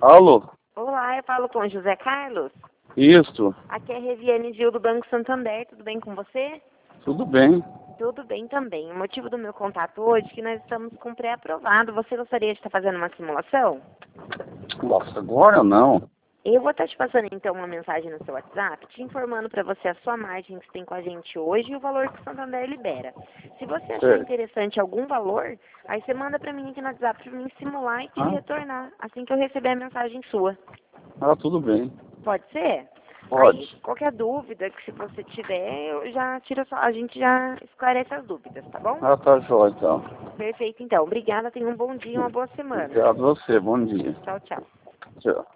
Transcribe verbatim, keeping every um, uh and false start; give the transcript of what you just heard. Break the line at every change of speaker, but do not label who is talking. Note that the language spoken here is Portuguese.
Alô?
Olá, eu falo com o José Carlos.
Isso.
Aqui é a Reviane Gil do Banco Santander, tudo bem com você?
Tudo bem.
Tudo bem também. O motivo do meu contato hoje é que nós estamos com pré-aprovado. Você gostaria de estar fazendo uma simulação?
Nossa, agora não.
Eu vou estar te passando então uma mensagem no seu WhatsApp, te informando para você a sua margem que você tem com a gente hoje e o valor que o Santander libera. Se você achar
Certo.
interessante algum valor, aí você manda para mim aqui no WhatsApp para mim simular e te
Ah?
retornar assim que eu receber a mensagem sua.
Ah, tudo bem.
Pode ser?
Pode.
Aí, qualquer dúvida que se você tiver, eu já tiro só, a gente já esclarece as dúvidas, tá bom?
Ah, tá jóia, então.
Perfeito, então. Obrigada, tenha um bom dia e uma boa semana.
Obrigado a você. Bom dia.
Tchau, tchau.
Tchau.